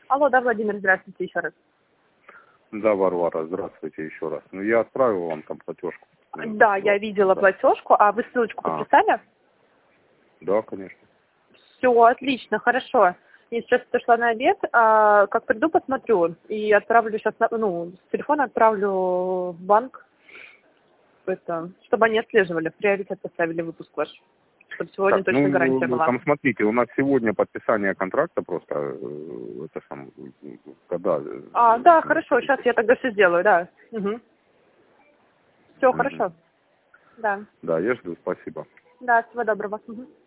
Алло, да, Владимир, здравствуйте еще раз. Да, Варвара, здравствуйте еще раз. Ну, я отправил вам там платежку. Да, я видела платежку, а вы ссылочку подписали? Да, конечно. Все, отлично, хорошо. Я сейчас отошла на обед, как приду, посмотрю и отправлю сейчас, с телефона отправлю в банк, чтобы они отслеживали, в приоритет поставили выпуск ваш, чтобы сегодня Так, точно гарантия была. Там смотрите, у нас сегодня подписание контракта просто, когда... Да, хорошо, сейчас я тогда все сделаю, да. Угу. Все, хорошо. Да. Да, я жду, спасибо. Да, всего доброго. Угу.